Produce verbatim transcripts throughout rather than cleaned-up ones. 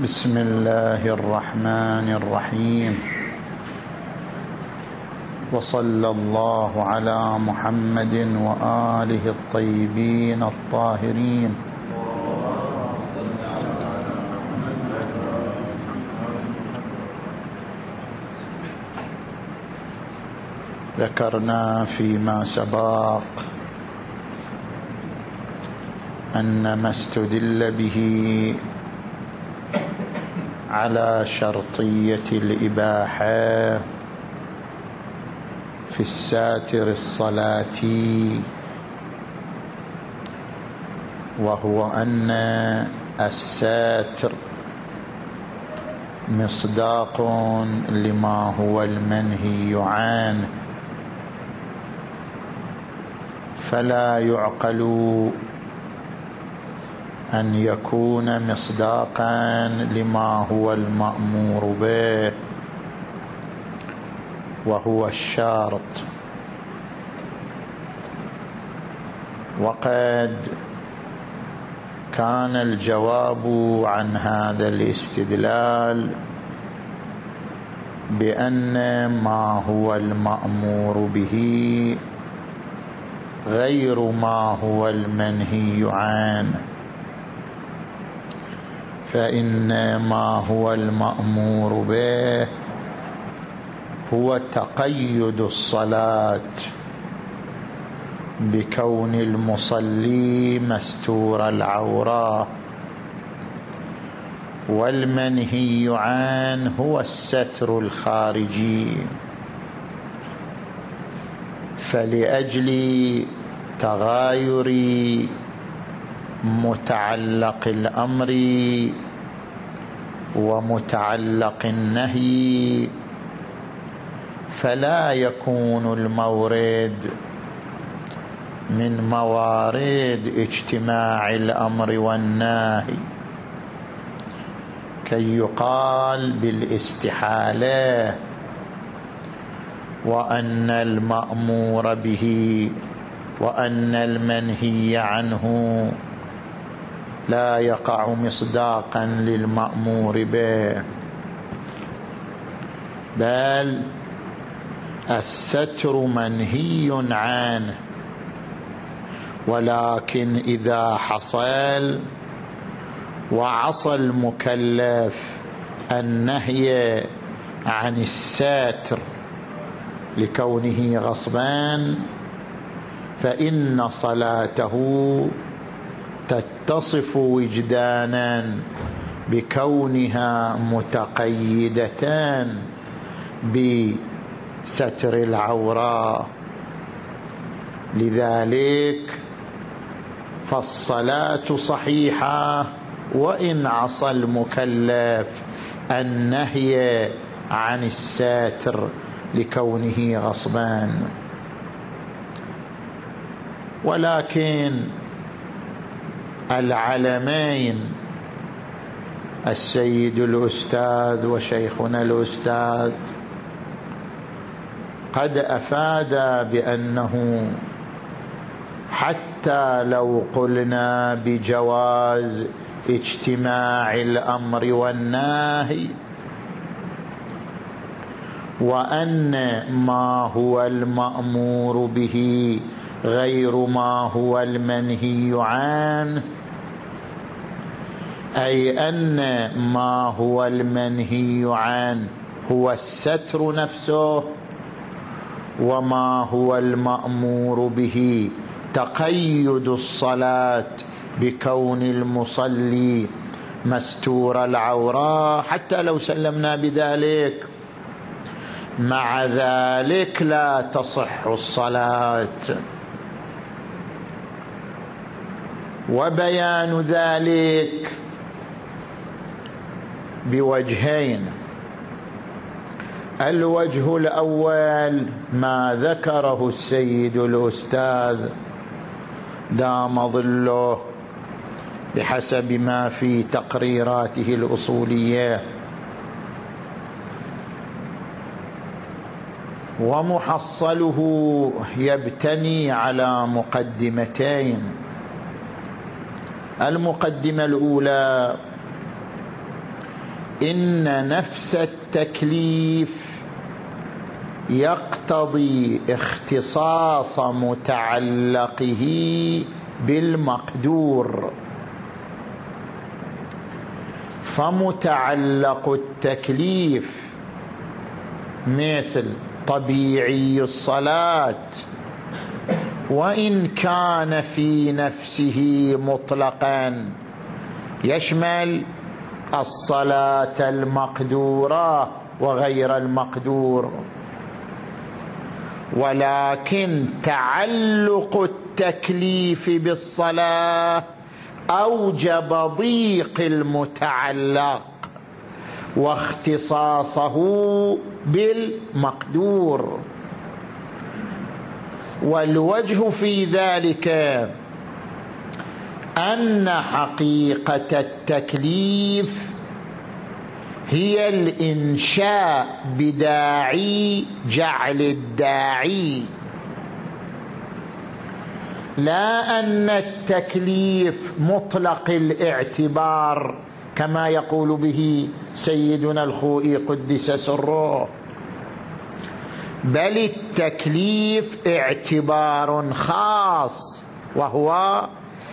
بسم الله الرحمن الرحيم. وصلى الله على محمد وآله الطيبين الطاهرين. ذكرنا فيما سبق أن ما استدل به على شرطية الإباحة في الساتر الصلاتي وهو أن الساتر مصداق لما هو المنهي عنه، فلا يعقل أن يكون مصداقا لما هو المأمور به وهو الشرط. وقد كان الجواب عن هذا الاستدلال بأن ما هو المأمور به غير ما هو المنهي عنه، فإن ما هو المأمور به هو تقيد الصلاة بكون المصلي مستور العورة، والمنهي عنه هو الستر الخارجي. فلأجل تغاير متعلق الأمر ومتعلق النهي فلا يكون المورد من موارد اجتماع الأمر والنهي كي يقال بالاستحالة وأن المأمور به وأن المنهي عنه لا يقع مصداقا للمأمور به، بل الستر منهي عنه، ولكن إذا حصل وعصى المكلف النهي عن الستر لكونه غصبا فإن صلاته تتصف وجدانا بكونها متقيدة بستر العورة. لذلك فالصلاة صحيحة وإن عصى المكلف النهي عن الساتر لكونه غصبا. ولكن العلمين السيد الأستاذ وشيخنا الأستاذ قد أفاد بأنه حتى لو قلنا بجواز اجتماع الأمر والنهي وأن ما هو المأمور به غير ما هو المنهي عنه، أي أن ما هو المنهي عنه هو الستر نفسه، وما هو المأمور به تقيد الصلاة بكون المصلي مستور العورة. حتى لو سلمنا بذلك مع ذلك لا تصح الصلاة. وبيان ذلك بوجهين: الوجه الأول ما ذكره السيد الأستاذ دام ظله بحسب ما في تقريراته الأصولية، ومحصله يبتني على مقدمتين. المقدمة الأولى إن نفس التكليف يقتضي اختصاص متعلقه بالمقدور، فمتعلق التكليف مثل طبيعي الصلاة وإن كان في نفسه مطلقا يشمل الصلاة المقدورة وغير المقدور، ولكن تعلق التكليف بالصلاة أوجب ضيق المتعلق واختصاصه بالمقدور. والوجه في ذلك أن حقيقة التكليف هي الإنشاء بداعي جعل الداعي، لا أن التكليف مطلق الاعتبار كما يقول به سيدنا الخوئي قدس سره، بل التكليف اعتبار خاص وهو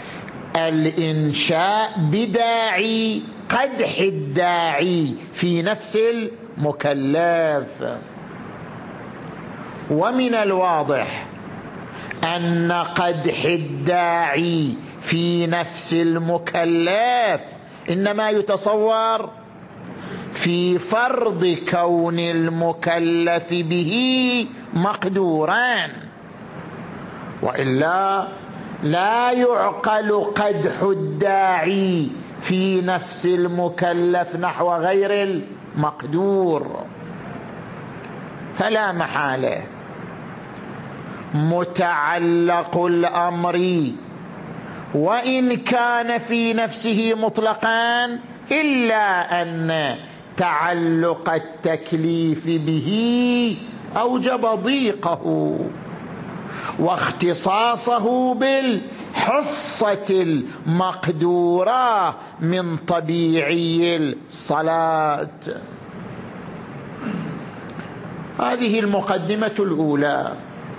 الإنشاء بداعي قدح الداعي في نفس المكلف. ومن الواضح أن قدح الداعي في نفس المكلف إنما يتصور في فرض كون المكلف به مقدوران، وإلا لا يعقل قدح الداعي في نفس المكلف نحو غير المقدور. فلا محالة متعلق الأمر وإن كان في نفسه مطلقا إلا أن تعلق التكليف به أوجب ضيقه واختصاصه بالحصة المقدورة من طبيعي الصلاة. هذه المقدمة الأولى.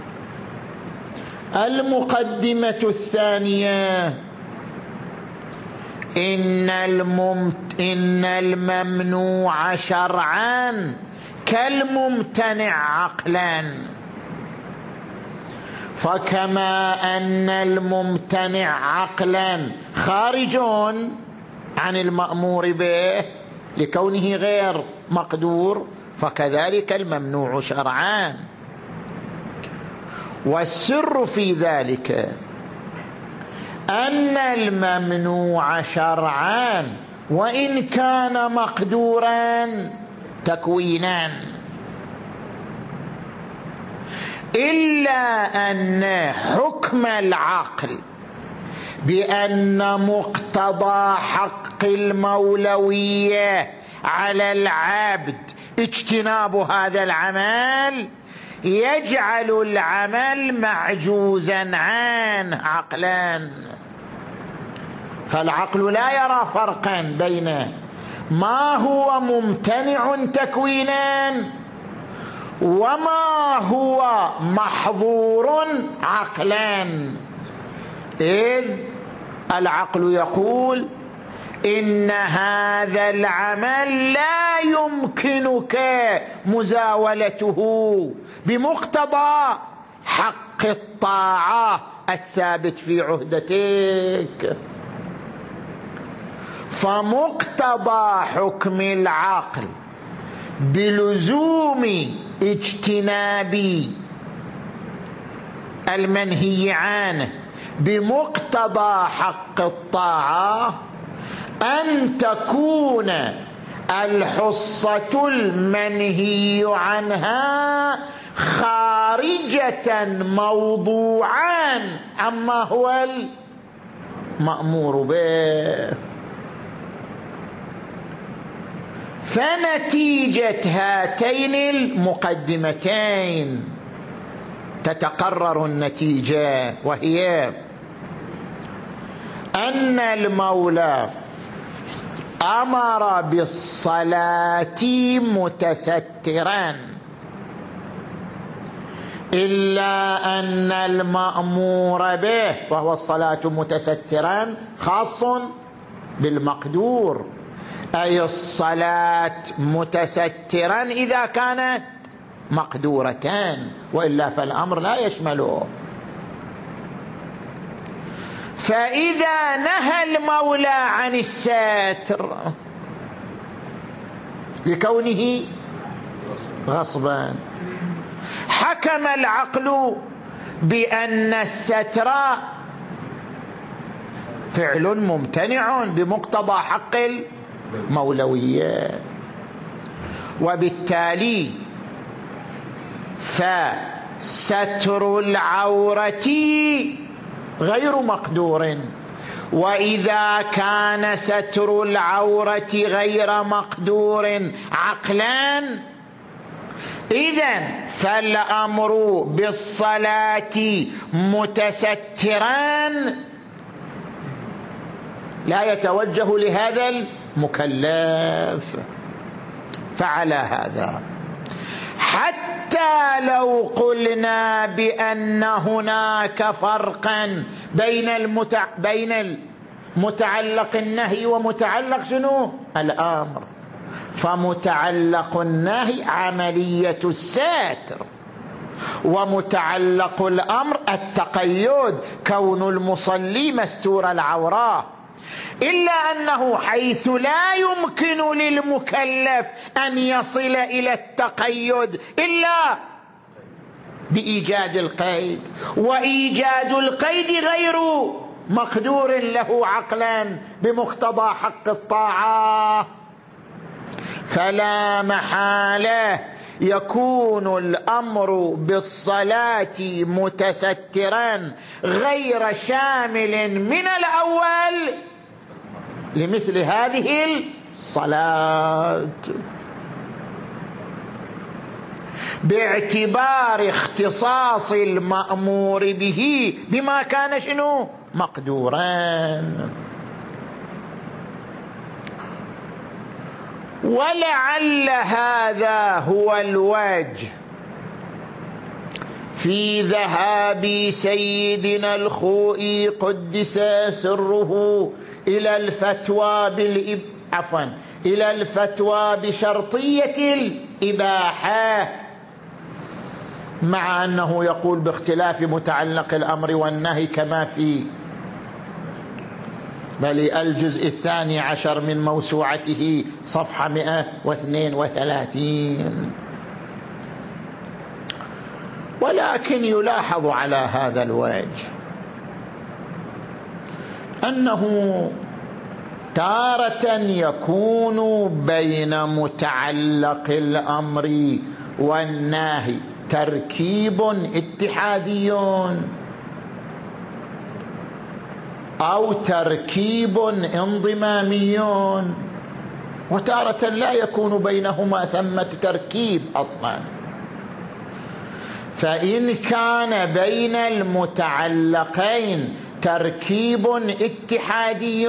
المقدمة الثانية: إن, الممت... إن الممنوع شرعا كالممتنع عقلا، فكما أن الممتنع عقلا خارج عن المأمور به لكونه غير مقدور، فكذلك الممنوع شرعا. والسر في ذلك أن الممنوع شرعا وإن كان مقدورا تكوينا، إلا أن حكم العقل بأن مقتضى حق المولوية على العبد اجتناب هذا العمل يجعل العمل معجوزا عنه عقلا. فالعقل لا يرى فرقا بين ما هو ممتنع تكوينا وما هو محظور عقلا، إذ العقل يقول إن هذا العمل لا يمكنك مزاولته بمقتضى حق الطاعة الثابت في عهدتك. فمقتضى حكم العقل بلزوم اجتناب المنهي عنه بمقتضى حق الطاعة أن تكون الحصة المنهي عنها خارجة موضوعا عما هو المأمور به. فنتيجة هاتين المقدمتين تتقرر النتيجة، وهي أن المولى أمر بالصلاة متسترا، إلا أن المأمور به وهو الصلاة متسترا خاص بالمقدور، أي الصلاة متسترا إذا كانت مقدورتان، وإلا فالأمر لا يشمله. فإذا نهى المولى عن الستر لكونه غصبا، حكم العقل بأن الستر فعل ممتنع بمقتضى حق المولوية، وبالتالي فستر العورة غير مقدور. وإذا كان ستر العورة غير مقدور عقلا، إذن فالأمر بالصلاة متسترا لا يتوجه لهذا المكلف. فعلى هذا حتى لو قلنا بأن هناك فرقا بين المتع... بين المتعلق النهي ومتعلق شنو؟ الأمر، فمتعلق النهي عملية الستر، ومتعلق الأمر التقيد، كون المصلي مستور العورة، إلا أنه حيث لا يمكن للمكلف أن يصل إلى التقيد إلا بإيجاد القيد، وإيجاد القيد غير مقدور له عقلا بمقتضى حق الطاعة، فلا محالة يكون الأمر بالصلاة متسترا غير شامل من الأول لمثل هذه الصلاة، باعتبار اختصاص المأمور به بما كان شنو؟ مقدورا. ولعل هذا هو الوجه في ذهاب سيدنا الخوئي قدس سره إلى الفتوى بالإب... عفوا إلى الفتوى بشرطية الإباحة، مع أنه يقول باختلاف متعلق الأمر والنهي كما في بل الجزء الثاني عشر من موسوعته صفحة مئة واثنين وثلاثين. ولكن يلاحظ على هذا الوجه أنه تارة يكون بين متعلق الأمر والنهي تركيب اتحادي أو تركيب انضمامي، وتارة لا يكون بينهما ثمة تركيب أصلا. فإن كان بين المتعلقين تركيب اتحادي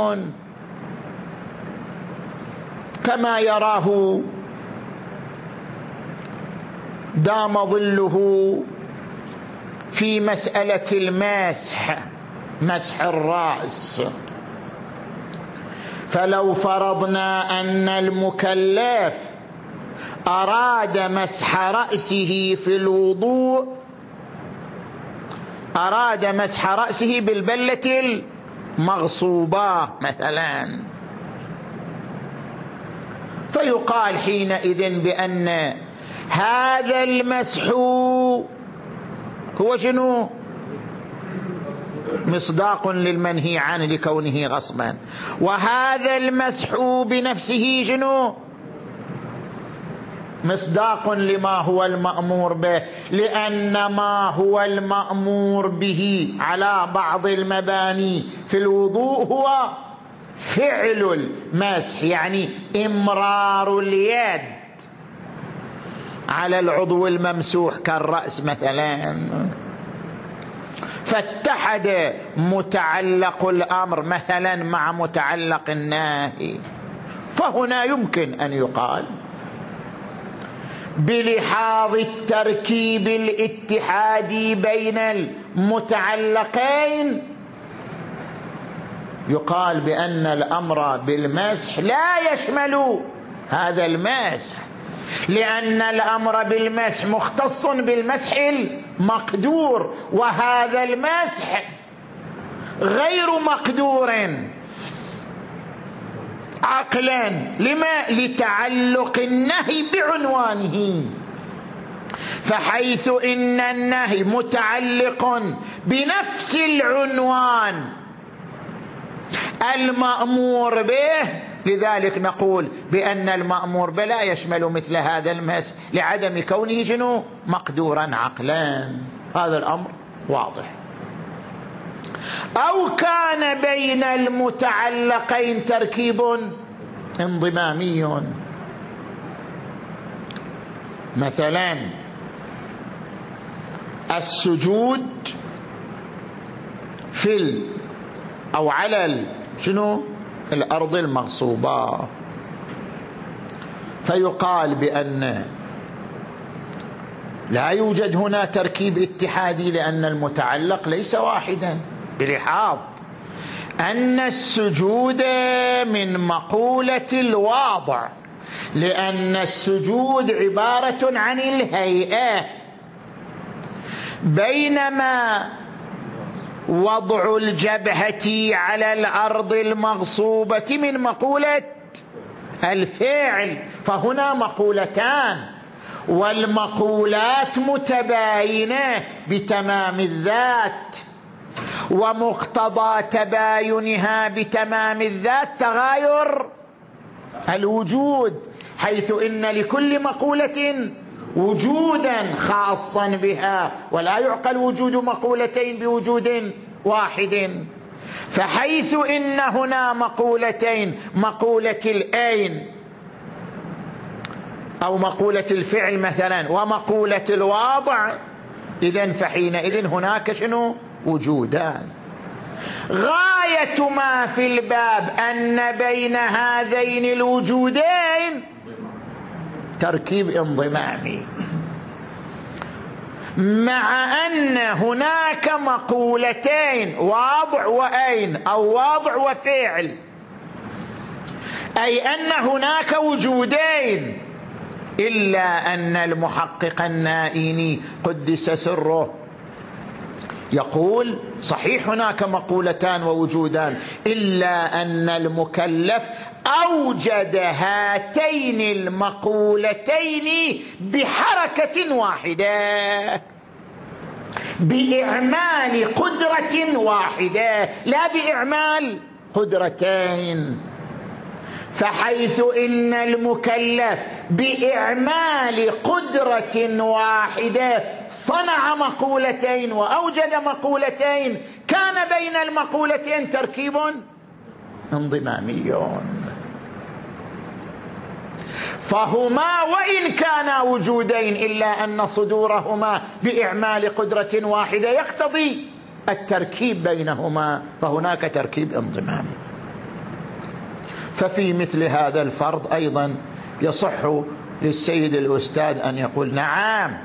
كما يراه دام ظله في مسألة المسح، مسح الرأس، فلو فرضنا أن المكلف أراد مسح رأسه في الوضوء، أراد مسح رأسه بالبلة المغصوبة مثلا، فيقال حينئذ بأن هذا المسح هو شنو؟ مصداق للمنهي عنه لكونه غصبا، وهذا المسح بنفسه شنو؟ مصداق لما هو المأمور به، لأن ما هو المأمور به على بعض المباني في الوضوء هو فعل المسح، يعني إمرار اليد على العضو الممسوح كالرأس مثلا. فاتحد متعلق الأمر مثلا مع متعلق النهي، فهنا يمكن أن يقال بلحاظ التركيب الاتحادي بين المتعلقين يقال بأن الأمر بالمسح لا يشمل هذا المسح، لأن الأمر بالمسح مختص بالمسح المقدور، وهذا المسح غير مقدور عقلا. لما؟ لتعلق النهي بعنوانه. فحيث إن النهي متعلق بنفس العنوان المأمور به، لذلك نقول بأن المأمور به لا يشمل مثل هذا المسح لعدم كونه شنو؟ مقدورا عقلا. هذا الأمر واضح. أو كان بين المتعلقين تركيب انضمامي، مثلا السجود في ال أو على ال شنو؟ الأرض المغصوبة، فيقال بأن لا يوجد هنا تركيب اتحادي لأن المتعلق ليس واحدا، بلحاظ أن السجود من مقولة الواضع، لأن السجود عبارة عن الهيئة، بينما وضع الجبهة على الأرض المغصوبة من مقولة الفعل. فهنا مقولتان، والمقولات متباينة بتمام الذات، ومقتضى تباينها بتمام الذات تغاير الوجود، حيث إن لكل مقولة وجودا خاصا بها، ولا يعقل وجود مقولتين بوجود واحد. فحيث إن هنا مقولتين، مقولة الأين أو مقولة الفعل مثلا ومقولة الواضع، إذن فحينئذ هناك شنو؟ وجودان. غاية ما في الباب أن بين هذين الوجودين تركيب انضمامي، مع أن هناك مقولتين واضع وأين أو واضع وفعل، أي أن هناك وجودين، إلا أن المحقق النائيني قدس سره يقول صحيح هناك مقولتان ووجودان، إلا أن المكلف أوجد هاتين المقولتين بحركة واحدة، بإعمال قدرة واحدة، لا بإعمال قدرتين. فحيث إن المكلف بإعمال قدرة واحدة صنع مقولتين وأوجد مقولتين، كان بين المقولتين تركيب انضمامي، فهما وإن كانا وجودين إلا أن صدورهما بإعمال قدرة واحدة يقتضي التركيب بينهما، فهناك تركيب انضمامي. ففي مثل هذا الفرض أيضا يصح للسيد الأستاذ أن يقول نعم،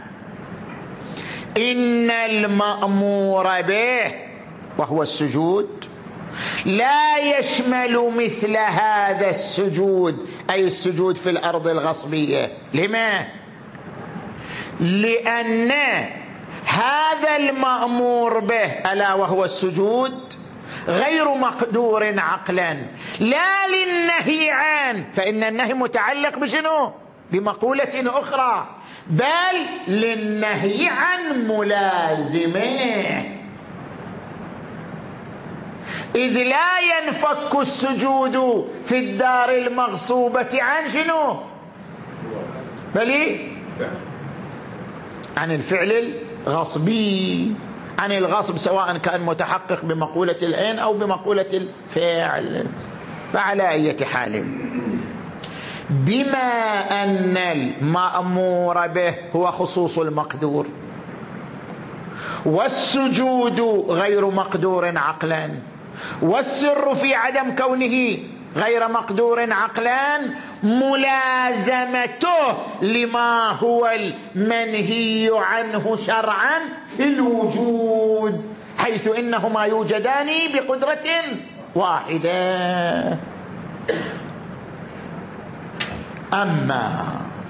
إن المأمور به وهو السجود لا يشمل مثل هذا السجود، أي السجود في الأرض الغصبية. لما؟ لأن هذا المأمور به ألا وهو السجود غير مقدور عقلا، لا للنهي عن، فإن النهي متعلق بشنو؟ بمقولة أخرى، بل للنهي عن ملازمه، إذ لا ينفك السجود في الدار المغصوبة عن شنو؟ بل عن الفعل الغصبي، عن الغصب، سواء كان متحقق بمقولة العين أو بمقولة الفعل. فعلى أي حال، بما أن المأمور به هو خصوص المقدور، والسجود غير مقدور عقلا، والسر في عدم كونه غير مقدور عقلا ملازمته لما هو المنهي عنه شرعا في الوجود، حيث إنهما يوجدان بقدرة واحدة. أما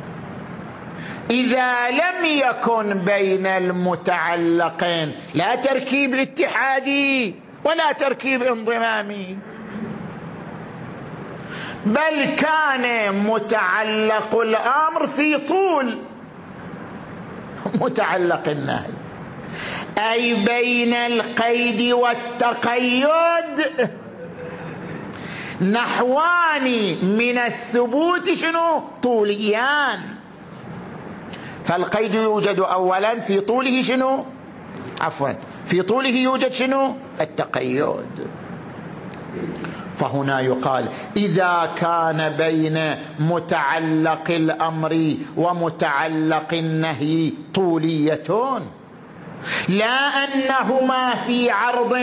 إذا لم يكن بين المتعلقين لا تركيب اتحادي ولا تركيب انضمامي، بل كان متعلق الأمر في طول متعلق النهي، أي بين القيد والتقيد نحوان من الثبوت شنو؟ طوليان. فالقيد يوجد أولا في طوله شنو؟ عفوا في طوله يوجد شنو؟ التقيد. فهنا يقال إذا كان بين متعلق الأمر ومتعلق النهي طولية، لا أنهما في عرض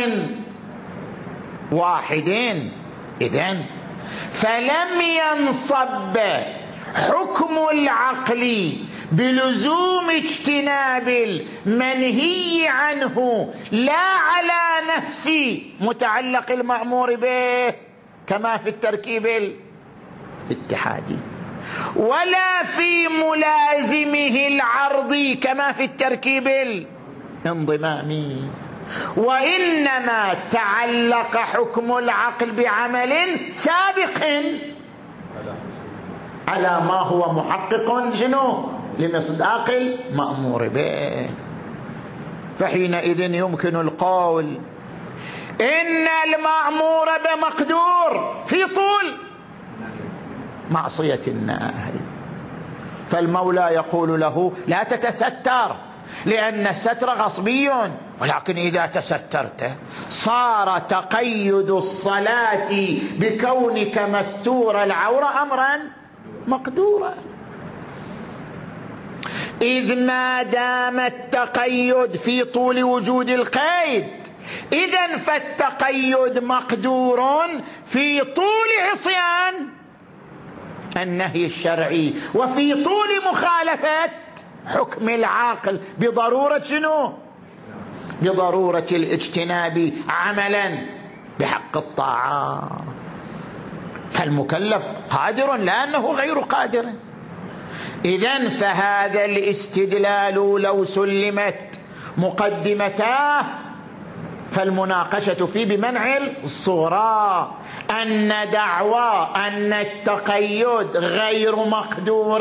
واحد، إذن فلم ينصب حكم العقل بلزوم اجتناب المنهي عنه لا على نفس متعلق المأمور به كما في التركيب الاتحادي، ولا في ملازمه العرض كما في التركيب الانضمامي، وإنما تعلق حكم العقل بعمل سابق على ما هو محقق شنو؟ لمصداق المأمور به. فحينئذ يمكن القول إن المأمور بمقدور في طول معصية الناهي، فالمولى يقول له لا تتستر لأن الستر غصبي، ولكن إذا تسترت صار تقيد الصلاة بكونك مستور العورة أمرا مقدورا، إذ ما دام التقيد في طول وجود القيد إذن فالتقيد مقدور في طول عصيان النهي الشرعي وفي طول مخالفة حكم العاقل بضرورة شنو؟ بضرورة الاجتناب عملا بحق الطاعة. فالمكلف قادر لا أنه غير قادر. إذن فهذا الاستدلال لو سلمت مقدمتاه فالمناقشة فيه بمنع الصورة، أن دعوى أن التقيد غير مقدور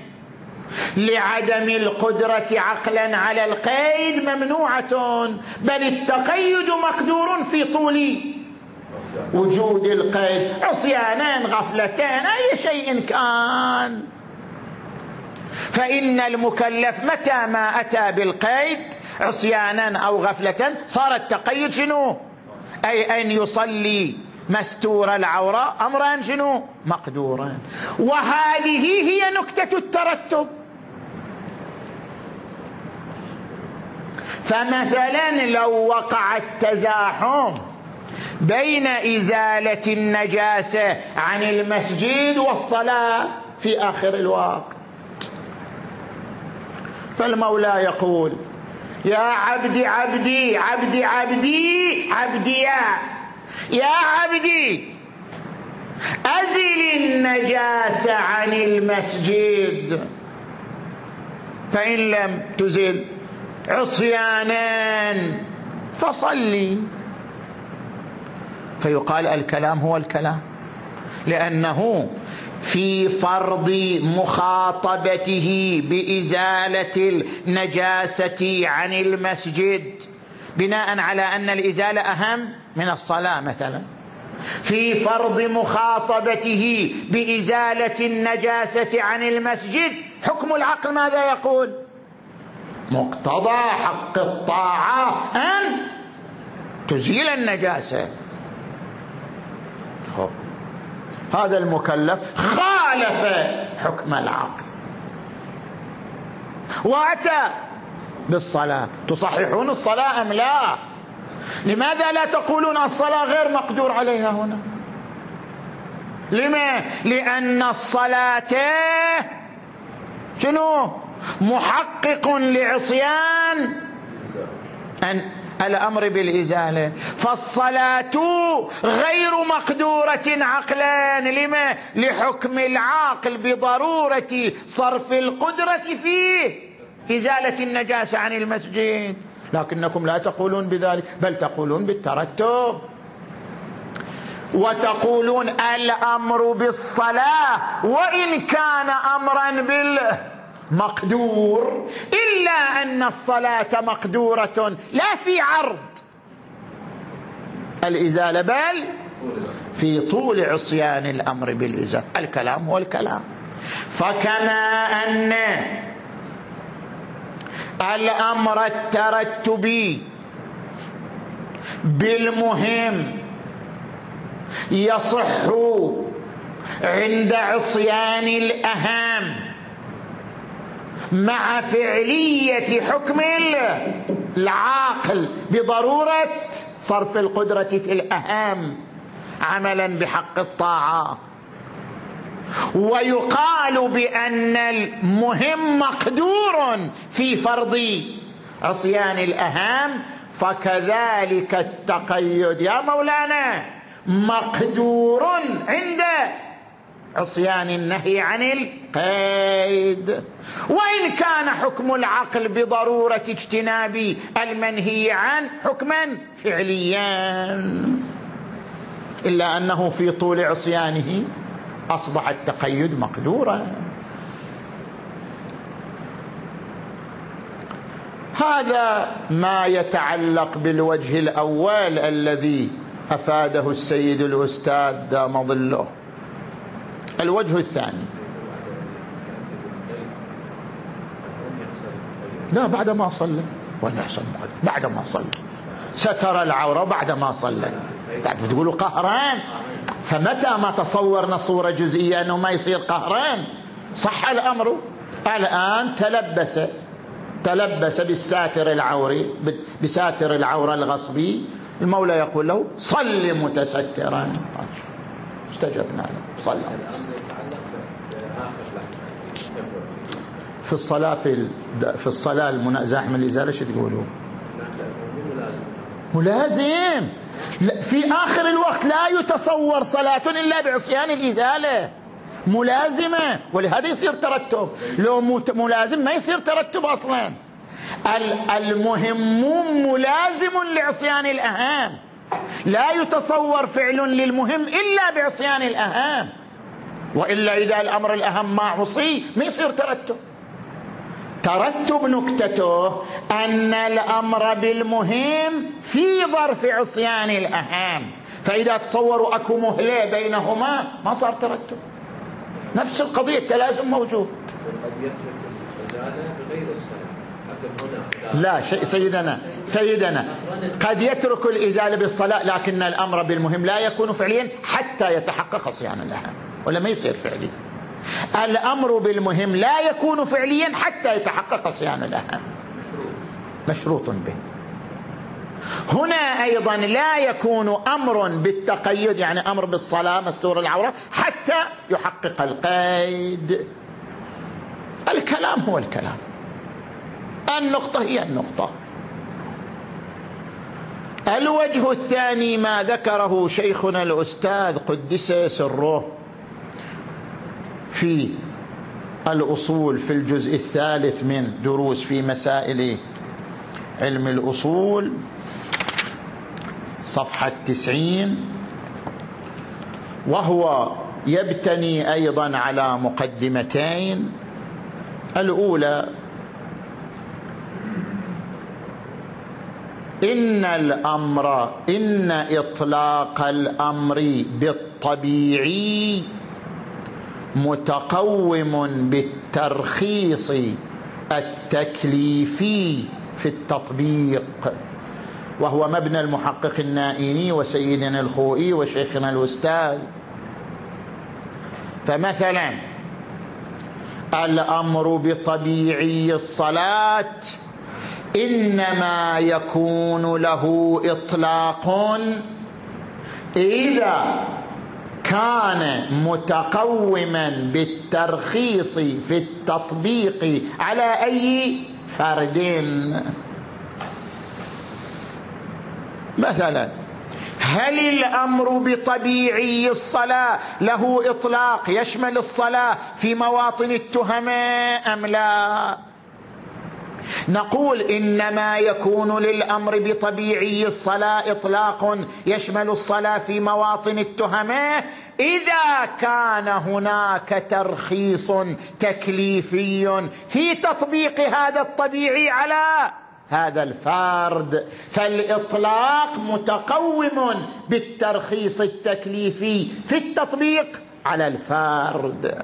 لعدم القدرة عقلا على القيد ممنوعة، بل التقيد مقدور في طول وجود القيد، عصيانان غفلتان أي شيء كان. فإن المكلف متى ما أتى بالقيد عصيانا أو غفلة صار التقيد شنو؟ أي أن يصلي مستور العورة أمرا شنو؟ مقدورا. وهذه هي نكتة الترتب. فمثلا لو وقع التزاحم بين إزالة النجاسة عن المسجد والصلاة في آخر الوقت، فالمولى يقول يا عبدي عبدي عبدي عبدي عبدي يا يا عبدي أزل النجاسة عن المسجد، فإن لم تزل عصيانا فصلي. فيقال الكلام هو الكلام، لأنه في فرض مخاطبته بإزالة النجاسة عن المسجد بناء على أن الإزالة أهم من الصلاة مثلا، في فرض مخاطبته بإزالة النجاسة عن المسجد حكم العقل ماذا يقول؟ مقتضى حق الطاعة أن تزيل النجاسة. خب. هذا المكلف خالف حكم العقل وأتى بالصلاة، تصححون الصلاة أم لا؟ لماذا لا تقولون الصلاة غير مقدور عليها هنا؟ لما؟ لأن الصلاة شنو؟ محقق لعصيان أن الأمر بالإزالة، فالصلاة غير مقدورة عقلا. لما؟ لحكم العاقل بضرورة صرف القدرة في إزالة النجاسة عن المسجد، لكنكم لا تقولون بذلك، بل تقولون بالترتب، وتقولون الأمر بالصلاة وإن كان أمرا بالمقدور، إلا أن الصلاة مقدورة لا في عرض الإزالة بل في طول عصيان الأمر بالإزالة. الكلام هو الكلام. فكما أن الأمر الترتبي بالمهم يصح عند عصيان الأهم مع فعلية حكم العاقل بضرورة صرف القدرة في الأهم عملا بحق الطاعة، ويقال بأن المهم مقدور في فرض عصيان الأهم، فكذلك التقيد يا مولانا مقدور عند عصيان النهي عن القيد، وإن كان حكم العقل بضرورة اجتناب المنهي عنه حكما فعليا، إلا أنه في طول عصيانه أصبح التقيد مقدورا. هذا ما يتعلق بالوجه الأول الذي أفاده السيد الأستاذ دام ظله. الوجه الثاني، لا بعد ما صلى، وين يحصل بعد ما صلى؟ ستر العورة بعد ما صلى، بعد بتقولوا قهران، فمتى ما تصورنا صورة جزئية أنه ما يصير قهران صح الأمر. الآن تلبس تلبس بالساتر العوري بساتر العورة الغصبي، المولى يقول له صل متسترا، استجبنا له صلى. في الصلاة في في الصلاة المنازع من الإزالة شو تقولوا؟ ملازم. في آخر الوقت لا يتصور صلاة إلا بعصيان الإزالة، ملازمة، ولهذا يصير ترتب. لو ملازم ما يصير ترتب أصلا. المهم ملازم لعصيان الأهم، لا يتصور فعل للمهم إلا بعصيان الأهم، وإلا إذا الأمر الأهم ما عصي ما يصير ترتب. ترتب نكتته أن الأمر بالمهم في ظرف عصيان الأهم، فإذا تصوروا أكو مهلة بينهما ما صار ترتب. نفس القضية التلازم موجود. لا شيء سيدنا سيدنا قد يترك الإزالة بالصلاة، لكن الأمر بالمهم لا يكون فعليا حتى يتحقق عصيان الأهم، ولا ما يصير فعلي. الأمر بالمهم لا يكون فعليا حتى يتحقق عصيان الأهم، مشروط به. هنا أيضا لا يكون أمر بالتقيد، يعني أمر بالصلاة مستور العورة، حتى يحقق القيد. الكلام هو الكلام، النقطة هي النقطة. الوجه الثاني ما ذكره شيخنا الأستاذ قدس سره في الأصول في الجزء الثالث من دروس في مسائل علم الأصول، صفحة تسعين، وهو يبتني أيضا على مقدمتين. الأولى: إن الأمر إن إطلاق الأمر بالطبيعي متقوم بالترخيص التكليفي في التطبيق، وهو مبنى المحقق النائيني وسيدنا الخوئي وشيخنا الأستاذ. فمثلا الأمر بطبيعي الصلاة إنما يكون له إطلاق إذا كان متقوما بالترخيص في التطبيق على أي فرد. مثلا هل الأمر بطبيعي الصلاة له إطلاق يشمل الصلاة في مواطن التهمة أم لا؟ نقول إنما يكون للأمر بطبيعي الصلاة إطلاق يشمل الصلاة في مواطن التهمة إذا كان هناك ترخيص تكليفي في تطبيق هذا الطبيعي على هذا الفرد، فالإطلاق متقوم بالترخيص التكليفي في التطبيق على الفرد.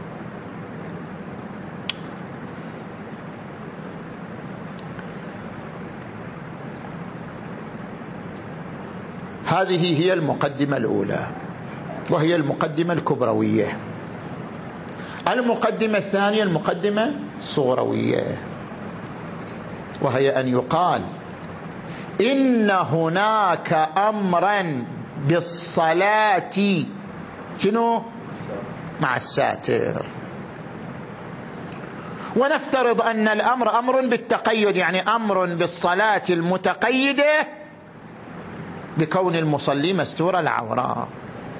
هذه هي المقدمة الأولى وهي المقدمة الكبروية. المقدمة الثانية المقدمة الصغروية، وهي أن يقال إن هناك أمرا بالصلاة شنو؟ مع الساتر. ونفترض أن الأمر أمر بالتقيد، يعني أمر بالصلاة المتقيدة بكون المصلي مستور العورة،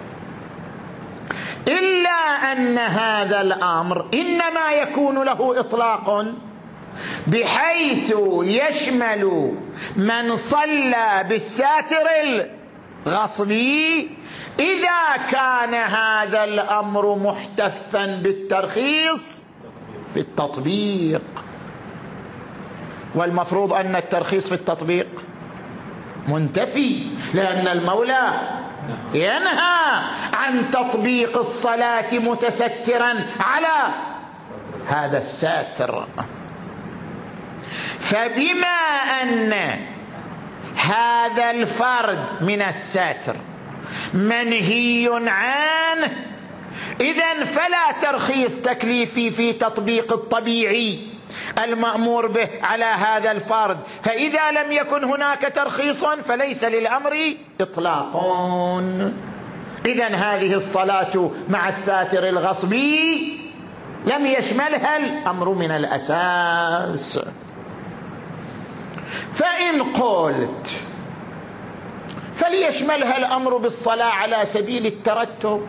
إلا أن هذا الأمر إنما يكون له إطلاق بحيث يشمل من صلى بالساتر الغصبي إذا كان هذا الأمر محتفا بالترخيص في التطبيق. والمفروض أن الترخيص في التطبيق منتفي، لأن المولى ينهى عن تطبيق الصلاة متسترا على هذا الساتر. فبما أن هذا الفرد من الساتر منهي عنه، إذن فلا ترخيص تكليفي في تطبيق الطبيعي المأمور به على هذا الفرد، فإذا لم يكن هناك ترخيص فليس للأمر إطلاق. إذن هذه الصلاة مع الساتر الغصبي لم يشملها الأمر من الأساس. فإن قلت فليشملها الأمر بالصلاة على سبيل الترتب،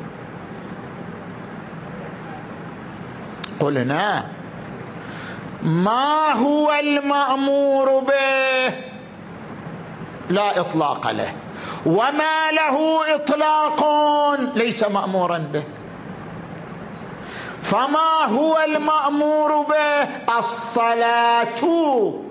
قلنا ما هو المأمور به لا إطلاق له، وما له إطلاق ليس مأمورا به. فما هو المأمور به؟ الصلاة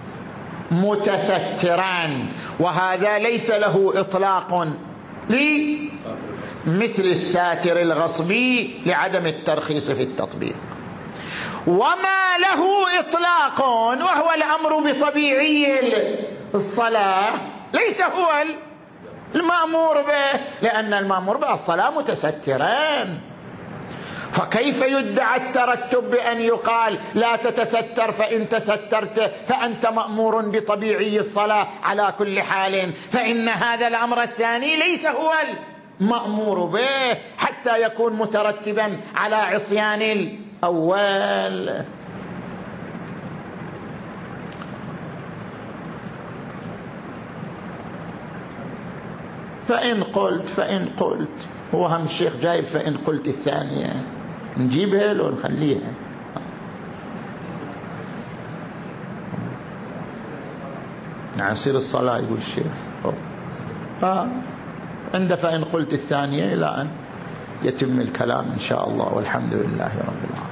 متسترا، وهذا ليس له إطلاق لي مثل الساتر الغصبي لعدم الترخيص في التطبيق. وما له إطلاق وهو الأمر بطبيعي الصلاة ليس هو المأمور به، لأن المأمور به الصلاة متستران. فكيف يدعى الترتب بأن يقال لا تتستر، فإن تسترت فأنت مأمور بطبيعي الصلاة على كل حال، فإن هذا الأمر الثاني ليس هو المأمور به حتى يكون مترتبا على عصيان الأول. فإن قلت فإن قلت هو هم الشيخ جايب فإن قلت الثانية، نجيبها لو نخليها؟ نعم يصير الصلاة يقول الشيخ. آه. عند فإن قلت الثانية إلى أن يتم الكلام إن شاء الله، والحمد لله رب العالمين.